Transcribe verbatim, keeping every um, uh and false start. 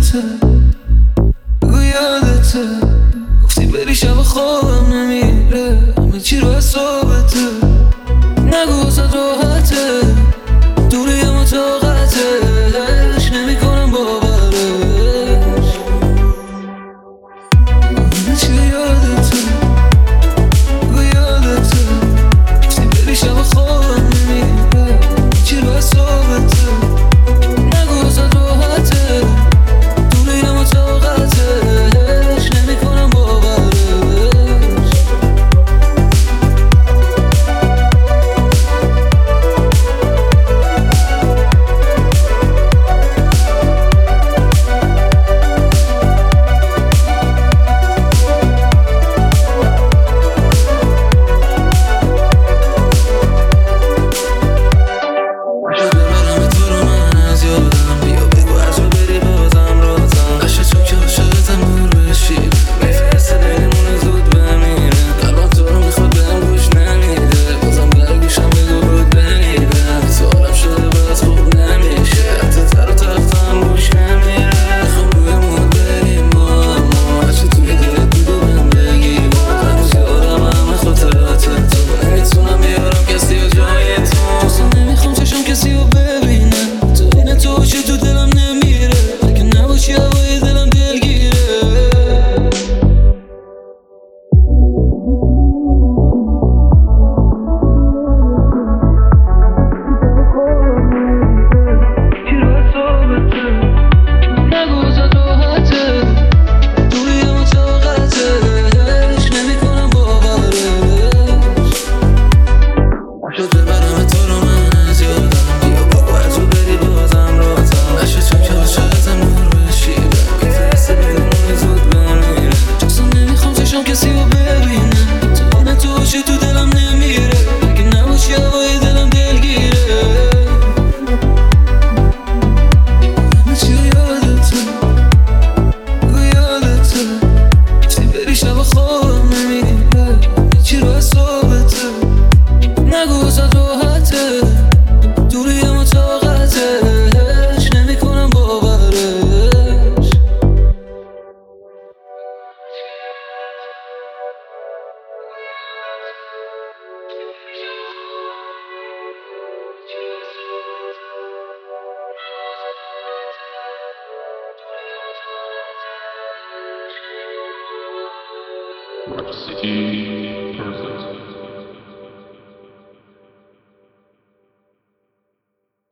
یادته، بگو یادته، گفتی بری شب خوابم نمیره، همه چی رو حسابته. نگو واسه راحته، دوری اما طاقتش نمیکنم باورش. همه چی رو یادته، بگو یادته، گفتی بری شب خوابم نمیره، همه چی رو حسابته. نگو واسه راحته، دوری اما طاقتش نمیکنم باورش. City Perfect.